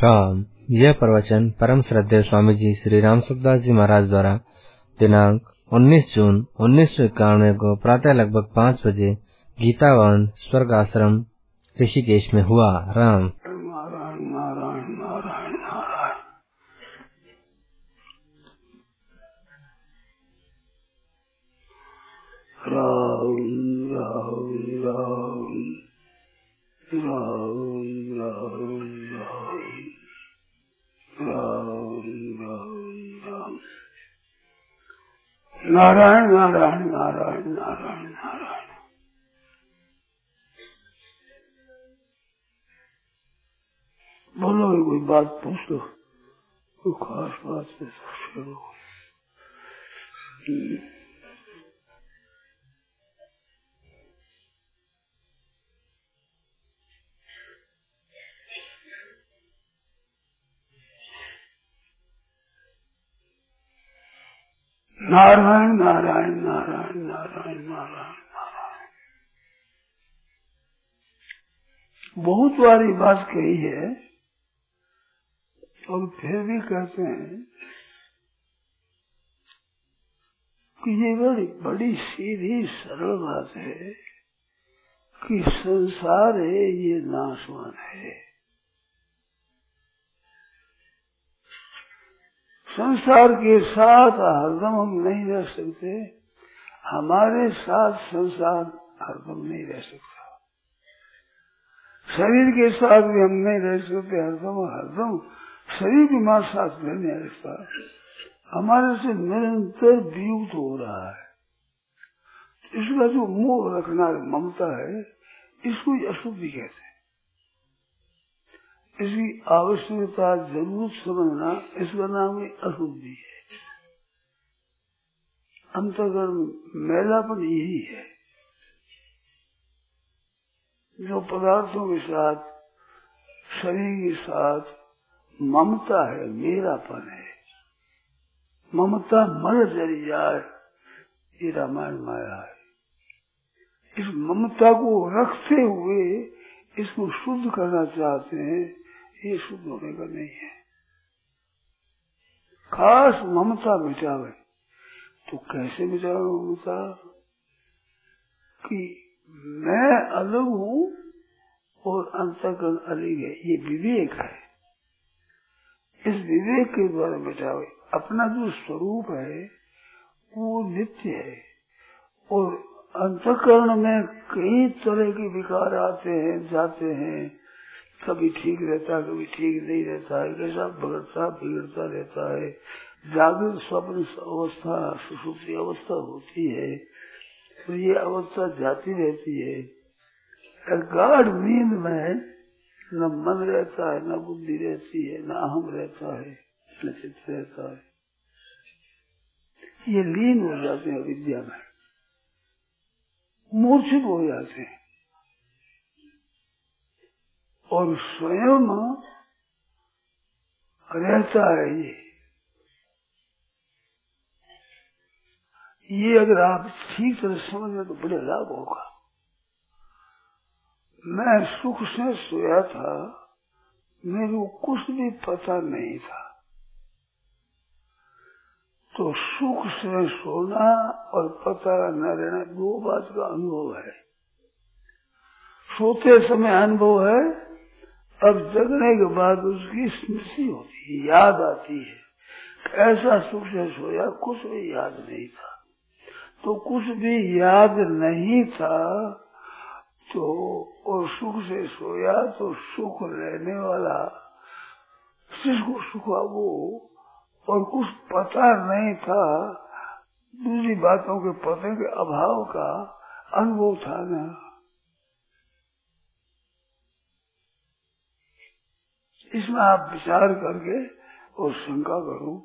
राम। यह प्रवचन परम श्रद्धेय स्वामी जी श्री राम सुखदास जी महाराज द्वारा दिनांक 19 जून 1991 को प्रातः लगभग 5 बजे गीतावन स्वर्ग आश्रम ऋषिकेश में हुआ। राम। नारायण नारायण नारायण नारायण। राम राम राम राम राम राम राम राम। नारायण नारायण नारायण नारायण नारायण। बोलो, कोई बात पूछ लो, कोई खास बात है तो चलो। नारायण नारायण नारायण नारायण नारायण नारायण। बहुत बारी बात कही है और फिर भी कहते हैं कि ये बड़ी बड़ी सीधी सरल बात है कि संसार है, ये नाशवान है। संसार के साथ हरदम हम नहीं रह सकते, हमारे साथ संसार हरदम नहीं रह सकता। शरीर के साथ भी हम नहीं रह सकते हरदम शरीर भी हमारे साथ नहीं रहता, हमारे से निरंतर वियुक्त हो रहा है। इसका जो मोह रखना ममता है, इसको अशुद्धि कहते हैं। इसकी आवश्यकता जरूर समझना, इसका नाम ही अशुद्धि है। अंतर्गत मैलापन यही है। जो पदार्थों के साथ, शरीर के साथ ममता है, मेरापन है, ममता मर जली जाए, ये रामायण माया है। इस ममता को रखते हुए इसको शुद्ध करना चाहते हैं, ये शुद्ध होने का नहीं है। खास ममता मिटावे तो कैसे मिटावे ममता? कि मैं अलग हूँ और अंतःकरण अलग है, ये विवेक है। इस विवेक के द्वारा मिटावे। अपना जो स्वरूप है वो नित्य है और अंतःकरण में कई तरह के विकार आते हैं, जाते हैं। कभी ठीक रहता है, कभी ठीक नहीं रहता है, कैसा बिगड़ता रहता है। जागृत स्वप्न अवस्था, सुषुप्ति अवस्था होती है, तो ये अवस्था जाती रहती है। गाढ़ नींद में न मन रहता है, न बुद्धि रहती है, न अहम रहता है, न चित्त रहता है। ये लीन हो जाते हैं विद्या में, मूर्छित हो जाते हैं और स्वयं रहता है। ये अगर आप ठीक तरह समझ लें तो बड़े लाभ होगा। मैं सुख से सोया था, मेरे को कुछ भी पता नहीं था। तो सुख से सोना और पता न रहना दो बात का अनुभव है। सोते समय अनुभव है, अब जगने के बाद उसकी स्मृति होती है, याद आती है। ऐसा सुख से सोया, कुछ भी याद नहीं था। तो कुछ भी याद नहीं था तो और सुख से सोया तो सुख लेने वाला जिसको सुख वो, और कुछ पता नहीं था, दूसरी बातों के पते के अभाव का अनुभव था ना। इसमें आप विचार करके और शंका करो,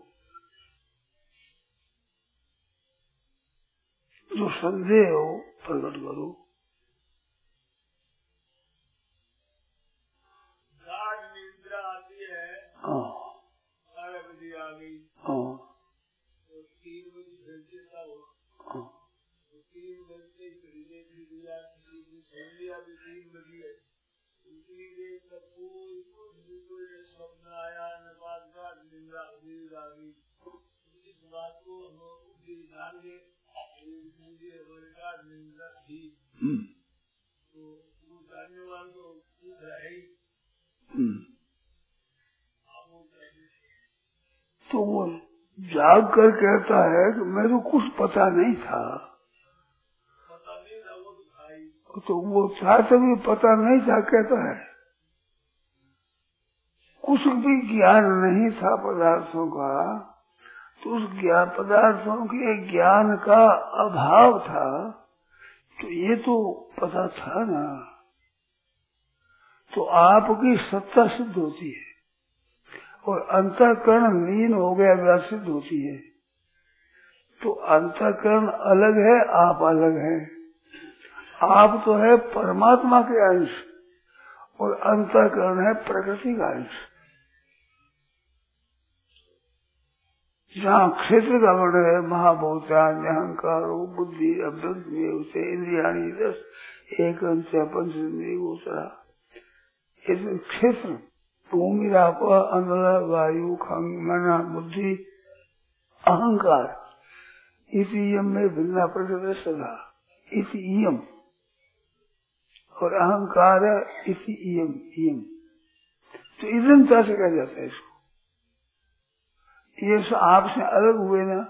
जो संदेह हो प्रकट करो। निद्रा आती है, हाँ 12 बजे आ गई, हाँ 3 बजे फिर चेता हुआ, हाँ 3 बजते फिर दिया, लिया भी 3 बजे है। उसी देर तक कोई स्वप्न बात को जान के तो वो जानने वाले तो है ही। तो वो जाग कर कहता है कि मेरे को कुछ पता नहीं था। तो वो था तभी पता नहीं था कहता है, कुछ भी ज्ञान नहीं था पदार्थों का, तो उस ज्ञान पदार्थों के ज्ञान का अभाव था, तो ये तो पता था ना। तो आपकी सत्ता सिद्ध होती है और अंतःकरण लीन हो गया व्यासित होती है। तो अंतःकरण अलग है, आप अलग है। आप तो है परमात्मा के अंश और अंतःकरण है प्रकृति का अंश। जहाँ क्षेत्र का वर्णन है महाभूतान अहंकार बुद्धि अभ्यंग उसे इंद्रियाणी दस एक अंश पंच गोचरा, क्षेत्र भूमि राप अनल वायु खंग मन बुद्धि अहंकार इसी यम में भिन्ना प्रकृति सदा इसी यम और अहंकार इसी यम यम। तो इदंता से कहा जाता है इसको। ये आपसे अलग हुए ना,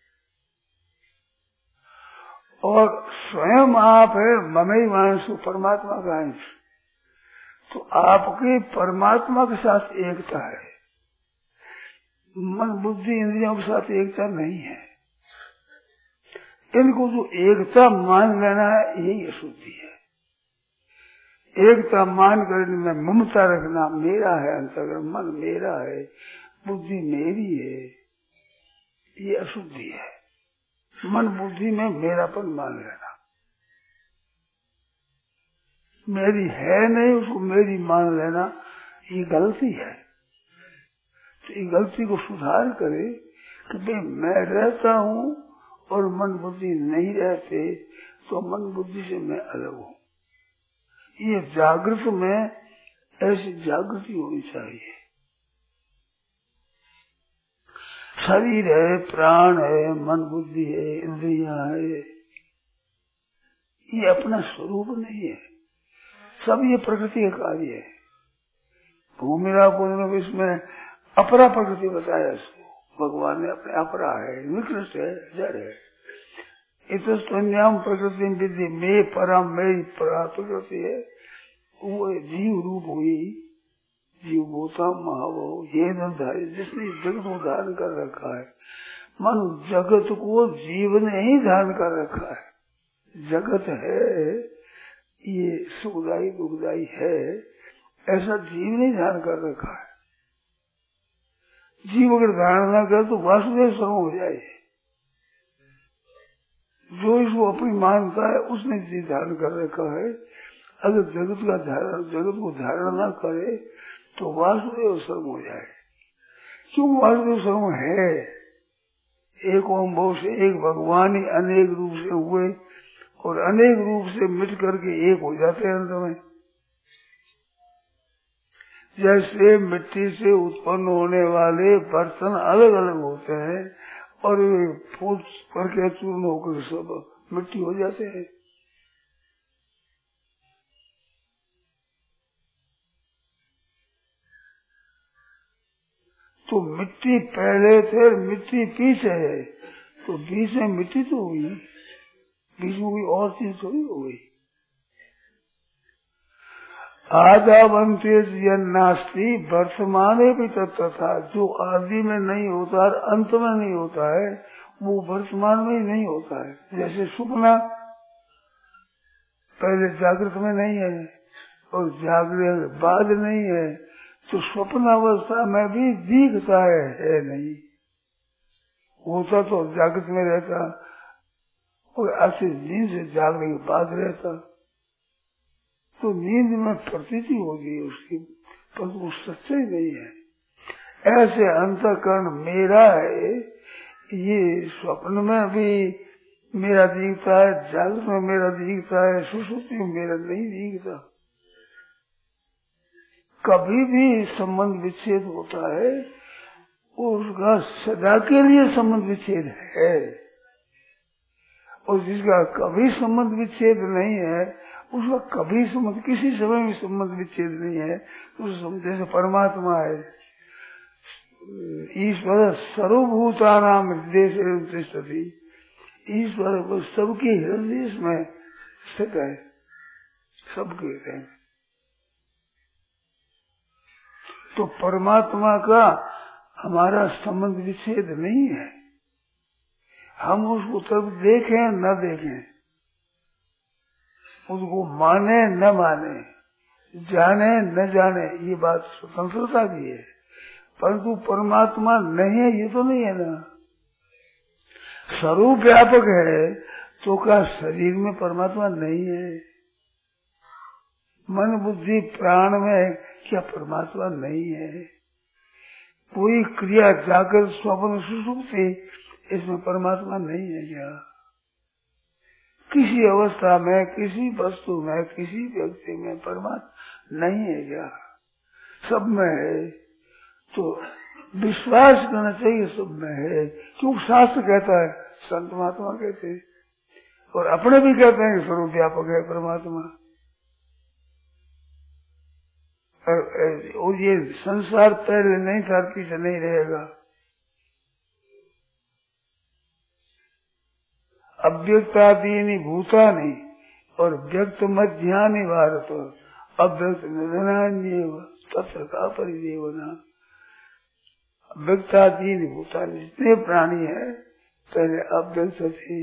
और स्वयं आप है ममई मानसु परमात्मा का अंश। तो आपकी परमात्मा के साथ एकता है, मन बुद्धि इंद्रियों के साथ एकता नहीं है। इनको जो एकता मान लेना है यही अशुद्धि है। एकता मान कर में ममता रखना, मेरा है अंतर्गत मन मेरा है बुद्धि मेरी है, ये अशुद्धि है। मन बुद्धि में मेरापन मान लेना, मेरी है नहीं उसको मेरी मान लेना, ये गलती है। तो ये गलती को सुधार करे कि भाई मैं रहता हूँ और मन बुद्धि नहीं रहते, तो मन बुद्धि से मैं अलग हूँ। ये जागृत में ऐसी जागृति होनी चाहिए। शरीर है, प्राण है, मन बुद्धि है, इंद्रियां है, ये अपना स्वरूप नहीं है, सब ये प्रकृति का कार्य है। भूमिरा को इसमें अपरा प्रकृति बताया इसको भगवान ने, अपने अपरा है, निकृष्ट है, जड़ है। इतस्त्वन्याम प्रकृति विधि में परम मेरी प्रकृति है, वो जीव रूप हुई, जीव भूता महाभव ये धारी जिसने जगत को धारण कर रखा है। मन जगत को जीव ने ही धारण कर रखा है। जगत है ये सुखदायी दुखदायी है, ऐसा जीव ने धारण कर रखा है। जीव अगर धारण न करे तो वासुदेव सर्व हो जाए। जो इसको अपनी मानता है उसने जी धारण कर रखा है। अगर जगत का धारण जगत को धारण न करे तो वासुदेव सर्व हो जाए। क्यों वासुदेव सर्व है? एक ओम भाव से एक भगवान ही अनेक रूप से हुए और अनेक रूप से मिट करके एक हो जाते हैं अंत में। जैसे मिट्टी से उत्पन्न होने वाले बर्तन अलग अलग होते हैं और फूट करके चूर्ण होकर सब मिट्टी हो जाते हैं। तो मिट्टी पहले थे, मिट्टी पीछे है, तो बीच में मिट्टी तो हुई, बीच में कोई और चीज थोड़ी हो गई। आदावंते नास्ती वर्तमाने भी तत्व था, जो आदि में नहीं होता और अंत में नहीं होता है वो वर्तमान में ही नहीं होता है। जैसे सुपना पहले जागृत में नहीं है और जागृत बाद नहीं है, तो स्वप्न अवस्था में भी दिखता है नहीं, होता तो जागृत में रहता और ऐसे नींद से जागने के बाद रहता। तो नींद में प्रतीति होगी उसकी, पर वो सच्चाई नहीं है। ऐसे अंतःकरण मेरा है, ये स्वप्न में भी मेरा दिखता है, जागृत में मेरा दिखता है, सुषुप्ति में मेरा नहीं दिखता। कभी भी संबंध विच्छेद होता है उसका सदा के लिए संबंध विच्छेद है, और जिसका कभी संबंध विच्छेद नहीं है, उसका कभी संबंध, किसी समय में संबंध विच्छेद नहीं है। उस जैसे परमात्मा है, ईश्वर सर्वभूतानां हृदय तिष्ठति, ईश्वर को सबके हृदय में स्थित है, सबके हृदय। तो परमात्मा का हमारा संबंध विच्छेद नहीं है। हम उसको तब देखें न देखें, उसको माने न माने, जाने न जाने, ये बात स्वतंत्रता की है। परंतु परमात्मा नहीं है ये तो नहीं है ना। स्वरूप व्यापक है तो क्या शरीर में परमात्मा नहीं है? मन बुद्धि प्राण में क्या परमात्मा नहीं है? कोई क्रिया जाकर स्वप्न सुषुप्ति, इसमें परमात्मा नहीं है क्या? किसी अवस्था में, किसी वस्तु में, किसी व्यक्ति में परमात्मा नहीं है क्या? सब में है। तो विश्वास करना चाहिए सब में है, क्योंकि शास्त्र कहता है, संत महात्मा कहते हैं, और अपने भी कहते हैं कि स्वरूप व्यापक है परमात्मा। और ये संसार पहले नहीं था, पीछे नहीं रहेगा। अव्यक्तादीनि भूतानि और व्यक्त मध्यानि भारत, अव्यक्त निधनान्येव तत्र का परिदेवना। व्यक्तादीनि भूतानि, जितने प्राणी है पहले अव्यक्त थे,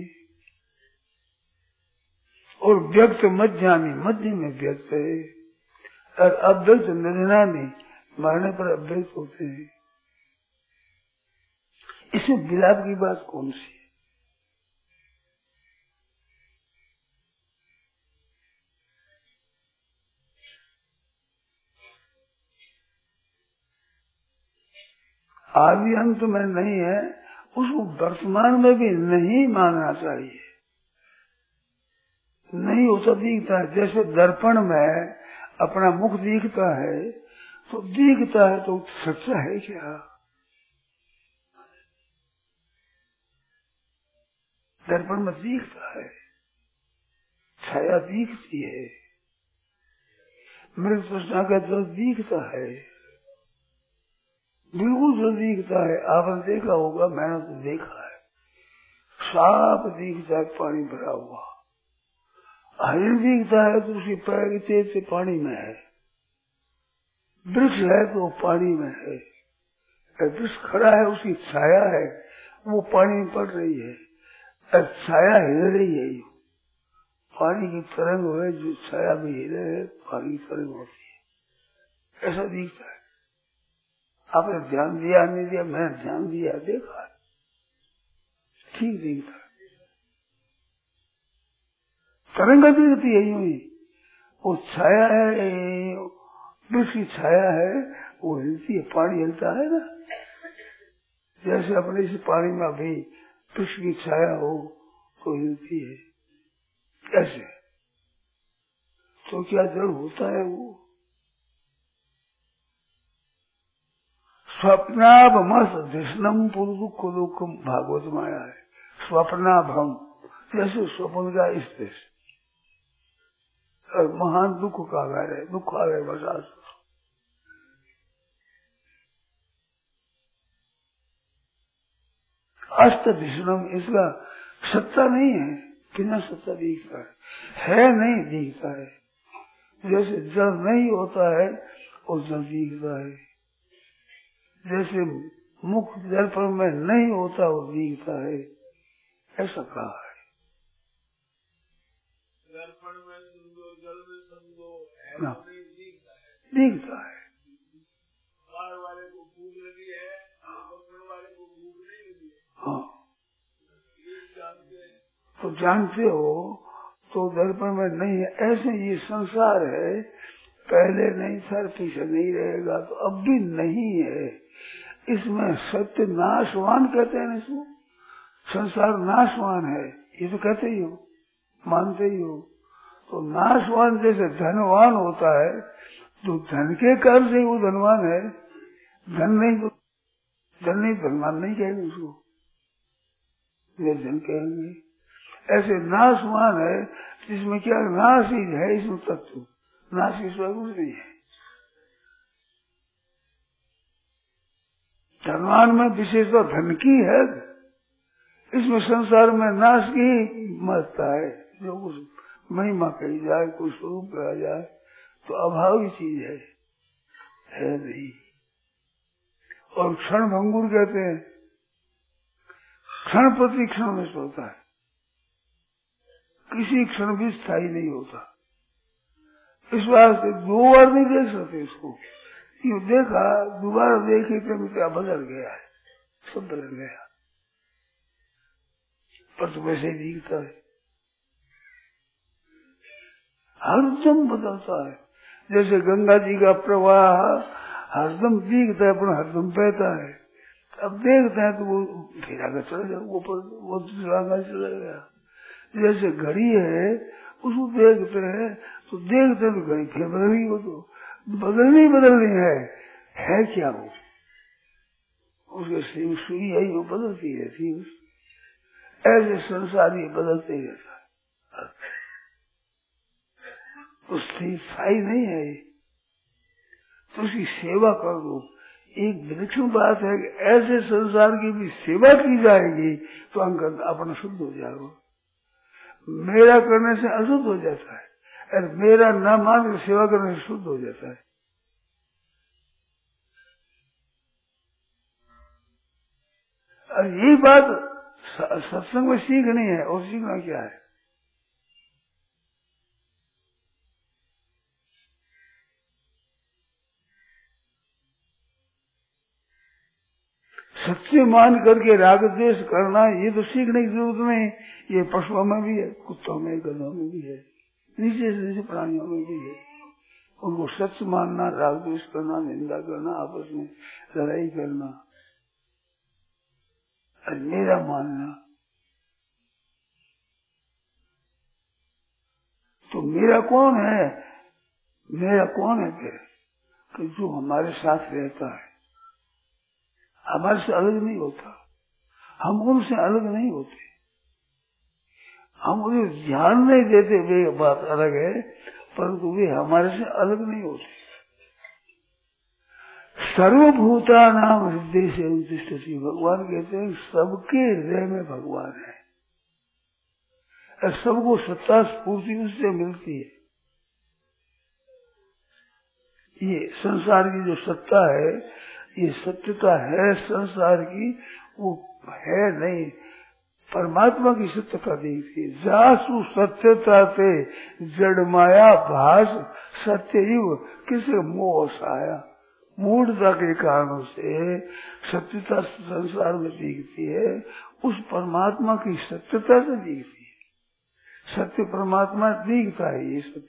और व्यक्त मध्यानि, मध्य में व्यक्त है, और अव्यक्त निधनानि, मरने पर अव्यक्त होते हैं। इसमें विलाप की बात कौन सी है? आदि अंत में नहीं है, उसको वर्तमान में भी नहीं मानना चाहिए। नहीं होता दिखता है, जैसे दर्पण में अपना मुख दिखता है, तो दिखता है तो सच्चा है क्या? दर्पण में दिखता है, छाया दिखती है, मृत तृष्णा का जल दिखता है, बिल्कुल जो दिखता है। आपने देखा होगा, मैंने तो देखा है, साफ दिखता है पानी भरा हुआ। हरिण दिखता है तो उसकी पैर तेज से पानी में है, वृक्ष है तो पानी में है, वृक्ष खड़ा है, उसकी छाया है, वो पानी में पड़ रही है, छाया हिल रही है। पानी की तरंग है, जो छाया भी हिले है, पानी की तरंग होती है, ऐसा दिखता है। आपने ध्यान दिया नहीं दिया, मैंने ध्यान दिया, देखा, ठीक दिखता है। तरंग दिखती है यूं ही, वो छाया है, वृक्ष की छाया है, वो हिलती है, पानी हिलता है ना, जैसे अपने इस पानी में अभी वृक्ष की छाया हो तो हिलती है, कैसे? तो क्या जड़ होता है वो? स्वप्नाभमस धिष्णम पुरुष दुखम, भागवत में आया है। स्वप्नाभम, जैसे स्वप्न का स्थित और महान दुख का घर है, दुख आ गए बसास। अष्ट धिष्णम, इसका सत्ता नहीं है, बिना सत्ता दिखता है नहीं दिखता है। जैसे जल नहीं होता है और जल दिखता है, जैसे मुख दर्पण में नहीं होता वो दिखता है, ऐसा कहा है। दर्पण में समझो, जल में समझो, दिखता है। बाहर वाले को भूख लगी है, दर्पण वाले को भूख नहीं लगी है। हाँ, ये जानते हैं तो जानते हो तो दर्पण में नहीं है। ऐसे ये संसार है, पहले नहीं था, पीछे नहीं रहेगा, तो अब भी नहीं है। इसमें सत्य नाशवान कहते हैं, इसको संसार नाशवान है, ये तो कहते ही हो, मानते ही हो। तो नाशवान जैसे धनवान होता है, तो धन के कर्म से वो धनवान है, धन नहीं तो धन नहीं, धनवान नहीं कहेंगे उसको, निर्धन कहेंगे। ऐसे नाशवान है जिसमें क्या नाश ही है, इसमें तत्व नाश के सिवा कुछ नहीं है। धनवान में विशेषता धन की है, इसमें संसार में नाश की ही महत्ता है। जो कुछ महिमा कही जाए, कुछ स्वरूप कहा जाए तो अभाव की चीज है नहीं। और क्षण भंगुर कहते हैं, क्षण प्रति क्षण नष्ट होता है, किसी क्षण भी स्थायी नहीं होता। इस वास्ते दो बार नहीं देख सकते इसको। ये देखा, दोबारा देखे तो क्या बदल गया है, सब बदल गया, पर तो वैसे ही दिखता है, हरदम बदलता है। जैसे गंगा जी का प्रवाह हरदम दिखता है पर हरदम बहता है। अब देखते हैं तो वो फिर आगे चले जाए, वो दूसरा आगे चला गया। जैसे घड़ी है, उसको देखते हैं तो घड़ी फिर बदल गई। वो तो बदलनी है क्या वो, उसके सुई है वो बदलती रहती है। ऐसे संसार ये बदलते ही रहता है, उसकी स्थायी नहीं है। तो उसकी सेवा कर दो। एक विलक्षण बात है कि ऐसे संसार की भी सेवा की जाएगी तो अंग अपना शुद्ध हो जाएगा। मेरा करने से अशुद्ध हो जाता है, और मेरा न मान के सेवा करने से शुद्ध हो जाता है। और यही बात सत्संग में सीखनी है। और सीखना क्या है? सच्चे मान करके राग द्वेष करना, ये तो सीखने की जरूरत नहीं। ये पशुओं में भी है, कुत्तों में, गधों में भी है, नीचे से नीचे प्राणियों में भी है। उनको सच मानना, राग द्वेष करना, निंदा करना, आपस में लड़ाई करना, और मेरा मानना। तो मेरा कौन है? मेरा कौन है फिर? कि जो हमारे साथ रहता है, हमारे से अलग नहीं होता, हम उनसे अलग नहीं होते, हम उन्हें ध्यान नहीं देते, वे बात अलग है, परंतु वे हमारे से अलग नहीं होते। सर्वभूता नाम हृदय से उत्तिष्ठति, भगवान कहते हैं सबके हृदय में भगवान है, और सबको सत्ता स्फूर्ति उससे मिलती है। ये संसार की जो सत्ता है, ये सत्यता है संसार की, वो है नहीं, परमात्मा की सत्यता देखती है। जासु सत्यता से जड़ माया भास सत्य युग, किसे मोह साया, मूढ़ता के कारणों से सत्यता संसार में दिखती है, उस परमात्मा की सत्यता से दिखती है। सत्य परमात्मा दिखता है, ये सत्य।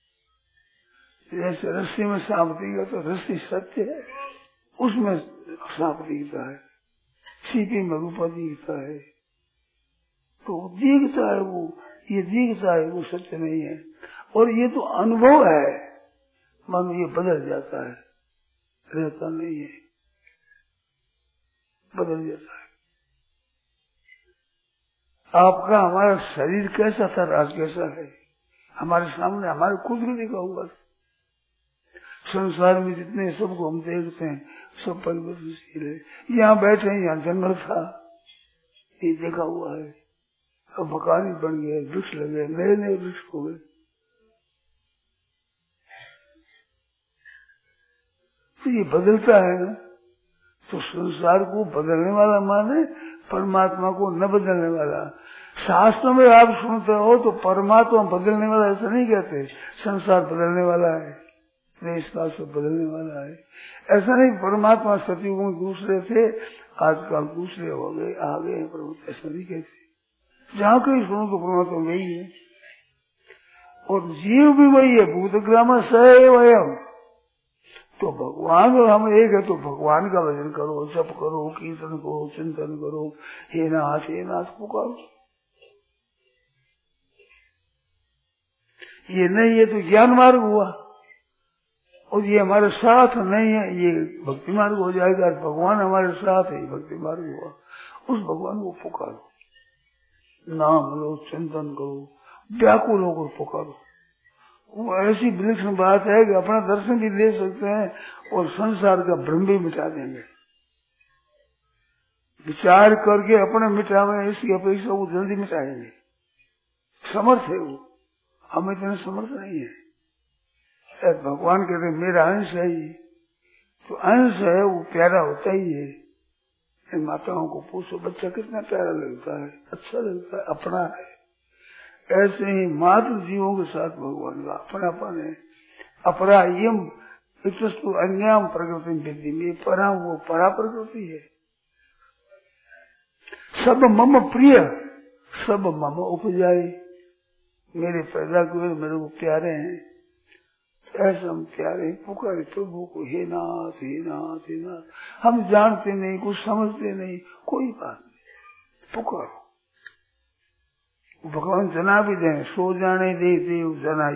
जैसे रस्सी में सांप दिखा तो रस्सी सत्य है, उसमें सांप दिखता है, सीपी में रूपा दिखता है, तो दिखता है वो, ये दिखता है, वो सत्य नहीं है। और ये तो अनुभव है, मन ये बदल जाता है, रहता नहीं है, बदल जाता है। आपका हमारा शरीर कैसा था, राज कैसा है, हमारे सामने हमारे खुद को देखा हुआ। संसार में जितने सबको हम देखते हैं सब परिवर्तनशील है। यहाँ बैठे हैं, यहाँ जंगल था, ये देखा हुआ है, अब मकान बन गए, वृक्ष लगे, नए नए वृक्ष हो गए। तो ये बदलता है ना। तो संसार को बदलने वाला माने परमात्मा को न बदलने वाला। शास्त्र में आप सुनते हो तो परमात्मा बदलने वाला ऐसा नहीं कहते, संसार बदलने वाला है, देश का सब बदलने वाला है। ऐसा नहीं, परमात्मा सतयुगों में दूसरे थे, आजकल दूसरे हो गए, आ गए, परमात्मा ऐसा नहीं कहते। जहाँ कहीं सुनो तो परमात्मा वही है, और जीव भी वही है। भूतग्राम सैवयम्, तो भगवान और हम एक है, तो भगवान का भजन करो, जप करो, कीर्तन करो, चिंतन करो, हे नाथ पुकारो। ये नहीं, ये तो ज्ञान मार्ग हुआ, और ये हमारे साथ नहीं है, ये भक्ति मार्ग हो जाएगा। भगवान हमारे साथ है, भक्ति मार्ग हुआ। उस भगवान को पुकारो, नाम लो, चिंतन करो, व्याकुल होकर पुकारो। वो ऐसी विलक्षण बात है कि अपना दर्शन भी ले सकते हैं और संसार का भ्रम भी मिटा देंगे। विचार करके अपने मिटावे, इसकी अपेक्षा वो जल्दी मिटाएंगे। समर्थ है वो, हम इतने समर्थ नहीं है। भगवान कहते मेरा अंश है ही, तो अंश है वो प्यारा होता ही है। इन माताओं को पूछो बच्चा कितना प्यारा लगता है, अच्छा लगता है, अपना है। ऐसे ही मात्र जीवों के साथ भगवान का अपनापन है। अपरा यम इतस्तु अन्याम प्रकृति विद्धि में, परा वो परा प्रकृति है। सब मम प्रिय, सब मम उपजाई, मेरे पैदा हुए मेरे को प्यारे हैं। ऐसे हम प्यारे पुकारे प्रभु को, हे नाथ हे नाथ हे नाथ। हम जानते नहीं, कुछ समझते नहीं, कोई बात नहीं, पुकारो। भगवान जना भी दें, सो जाने दे देव जनाई,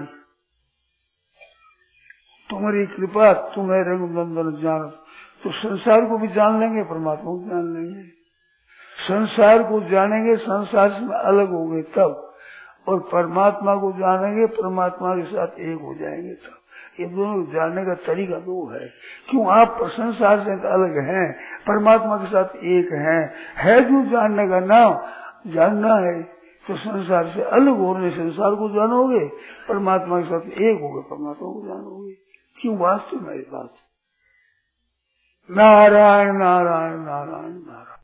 तुम्हारी कृपा तुम्हें रंग नंदन जान। तो संसार को भी जान लेंगे, परमात्मा को जान लेंगे। संसार को जानेंगे, संसार से अलग होंगे तब, और परमात्मा को जानेंगे, परमात्मा के साथ एक हो जाएंगे तब। ये दोनों जानने का तरीका दो है। क्यों आप संसार से अलग हैं, परमात्मा के साथ एक हैं, है जो जानने का नाम जानना है। तो संसार से अलग होने, संसार को जानोगे, परमात्मा के साथ एक होगे, परमात्मा को जानोगे। क्यों वास्तव में बात। नारायण नारायण नारायण नारायण।